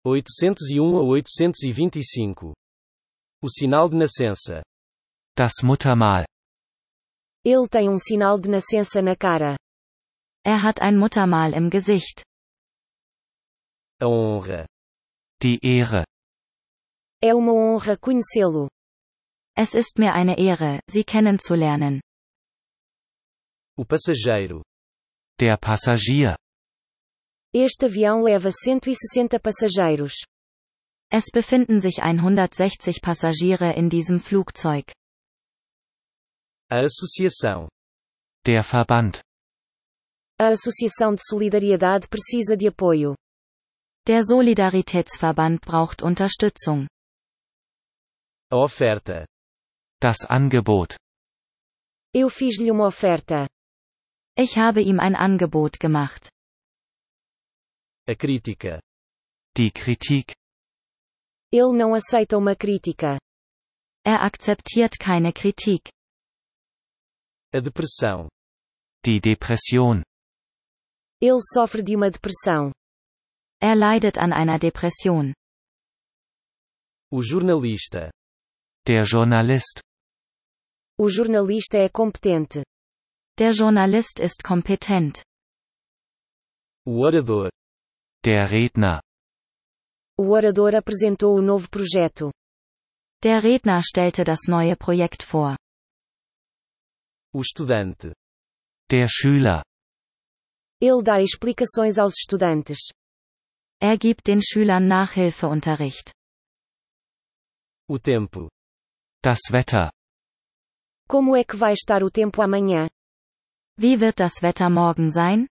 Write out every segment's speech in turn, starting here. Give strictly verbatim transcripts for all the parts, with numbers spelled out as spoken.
oitocentos e um a oitocentos e vinte e cinco. O sinal de nascença. Das Muttermal. Ele tem um sinal de nascença na cara. Er hat ein Muttermal im Gesicht. A honra. Die Ehre. É uma honra conhecê-lo. Es ist mir eine Ehre, Sie kennenzulernen. O passageiro. Der Passagier. Este avião leva cento e sessenta passageiros. Es befinden sich hundertsechzig Passagiere in diesem Flugzeug. A associação. Der Verband. A Associação de Solidariedade precisa de apoio. Der Solidaritätsverband braucht Unterstützung. A oferta. Das Angebot. Eu fiz-lhe uma oferta. Ich habe ihm ein Angebot gemacht. A crítica. Die Kritik. Ele não aceita uma crítica. Er akzeptiert keine Kritik. A depressão. Die Depression. Ele sofre de uma depressão. Er leidet an einer Depression. O jornalista. Der Journalist. O jornalista é competente. Der Journalist ist kompetent. O orador. Der Redner. O orador apresentou o novo projeto. Der Redner stellte das neue Projekt vor. O estudante. Der Schüler. Ele dá explicações aos estudantes. Er gibt den Schülern Nachhilfeunterricht. O tempo. Das Wetter. Como é que vai estar o tempo amanhã? Wie wird das Wetter morgen sein?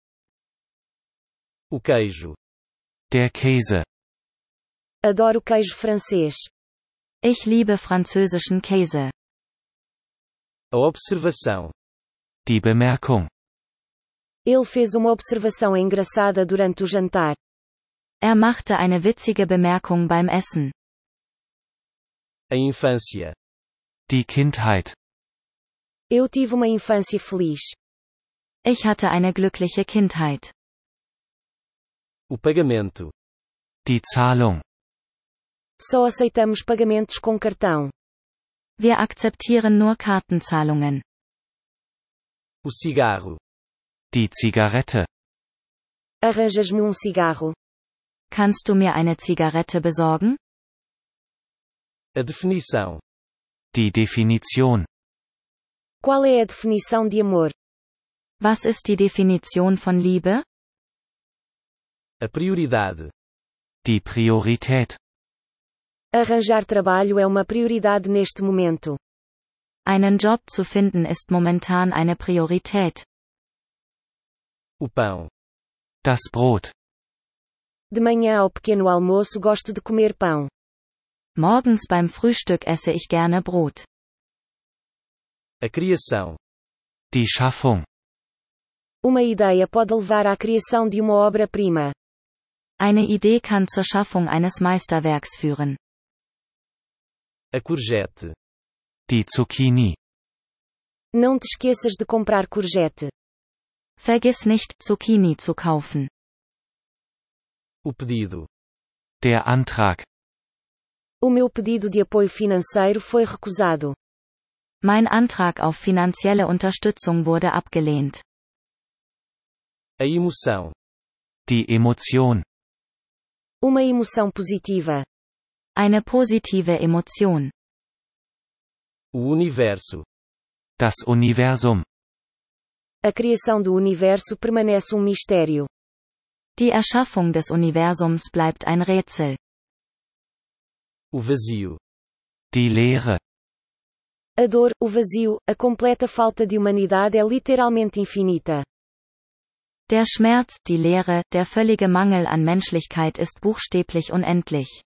O queijo. Der Käse. Adoro queijo francês. Ich liebe französischen Käse. A observação. Die Bemerkung. Ele fez uma observação engraçada durante o jantar. Er machte eine witzige Bemerkung beim Essen. A infância. Die Kindheit. Eu tive uma infância feliz. Ich hatte eine glückliche Kindheit. O pagamento. Die Zahlung. Só aceitamos pagamentos com cartão. Wir akzeptieren nur Kartenzahlungen. O cigarro. Die Zigarette. Arranjas-me um cigarro? Kannst du mir eine Zigarette besorgen? A definição. Die Definition. Qual é a definição de amor? Was ist die Definition von Liebe? A prioridade. Die Priorität. Arranjar trabalho é uma prioridade neste momento. Einen Job zu finden ist momentan eine Priorität. O pão. Das Brot. De manhã ao pequeno almoço gosto de comer pão. Morgens beim Frühstück esse ich gerne Brot. A criação. Die Schaffung. Uma ideia pode levar à criação de uma obra-prima. Eine Idee kann zur Schaffung eines Meisterwerks führen. A courgette. Die Zucchini. Não te esqueças de comprar courgette. Vergiss nicht, Zucchini zu kaufen. O pedido. Der Antrag. O meu pedido de apoio financeiro foi recusado. Mein Antrag auf finanzielle Unterstützung wurde abgelehnt. A emoção. Die Emotion. Uma emoção positiva. Eine positive Emotion. O universo. Das Universum. A criação do universo permanece um mistério. Die Erschaffung des Universums bleibt ein Rätsel. O vazio. Die Leere. A dor, o vazio, a completa falta de humanidade é literalmente infinita. Der Schmerz, die Leere, der völlige Mangel an Menschlichkeit ist buchstäblich unendlich.